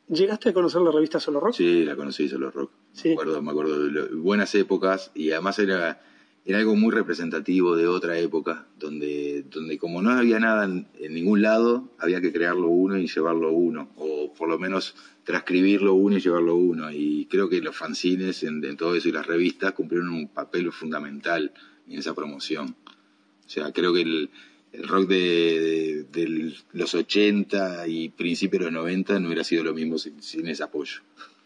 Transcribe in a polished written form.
¿Llegaste a conocer la revista Solo Rock? Sí, la conocí, Solo Rock. Sí. Me acuerdo de buenas épocas, y además era algo muy representativo de otra época, donde como no había nada en ningún lado, había que crearlo uno y llevarlo uno, o por lo menos transcribirlo uno y llevarlo uno. Y creo que los fanzines en todo eso y las revistas cumplieron un papel fundamental en esa promoción. O sea, creo que el rock de los 80 y principios de los 90 no hubiera sido lo mismo sin ese apoyo.